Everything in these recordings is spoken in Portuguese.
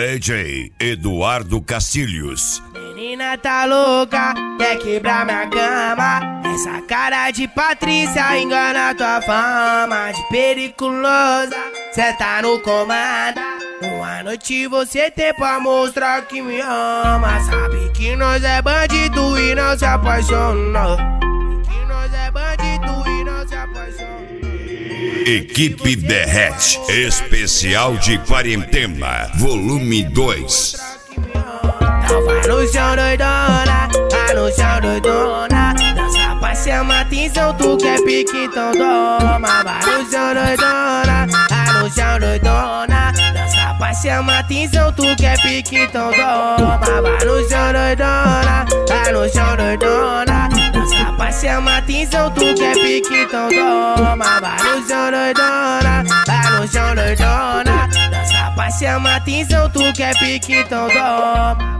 DJ Eduardo Castilhos. Menina tá louca, quer quebrar minha cama. Essa cara de Patrícia engana tua fama de periculosa. Cê tá no comando. Uma noite você tem pra mostrar que me ama. Sabe que nós é bandido e não se apaixona. Que nós é bandido e não se apaixona. Equipe Derrete, especial de quarentena, volume 2. Então vai no chão doidona, vai no chão doidona. Dança pra chamar atenção, tu quer pique, então toma. Vai no chão doidona, vai no chão doidona. Dança pra chamar atenção, tu quer pique, então toma. Vai no chão doidona, vai no chão doidona. Dança pra chamar atenção, tu quer pique, então toma. Vai no chão doidona, vai no chão doidona. Dança pra chamar atenção, tu quer pique, então toma.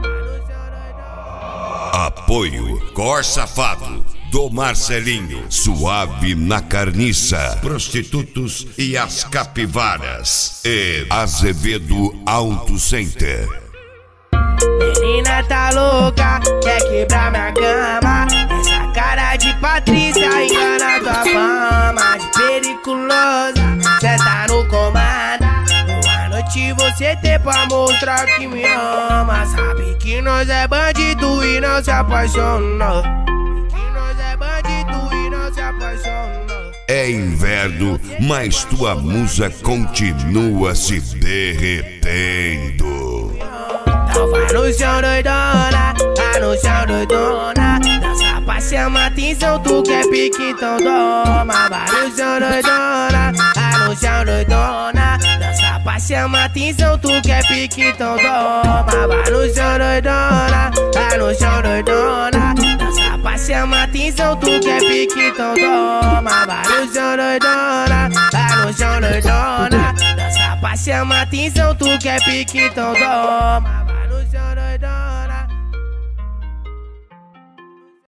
Apoio Cor Safado, do Marcelinho, Suave na Carniça, Prostitutos e as Capivaras e Azevedo Auto Center. Menina tá louca, quer quebrar minha cama. Essa cara de Patrícia engana tua fama de periculosa. Cê tá no comando. Boa noite você tem pra mostrar que me ama. Sabe que nós é bandido e não se apaixona. Que nós é bandido e não se apaixona. É inverno, mas tua musa continua se derretendo. Então vai no chão doidona, vai no chão doidona. Dança pra chamar atenção, tu quer pique, então toma. Vai no chão doidona, vai no chão doidona. Dança pra chamar atenção, tu quer pique, então toma. Vai no chão doidona, vai no chão doidona. Dança pra chamar atenção, tu quer pique, então toma. Vai no chão doidona, vai no chão doidona. Dança pra chamar atenção, tu quer pique, então toma.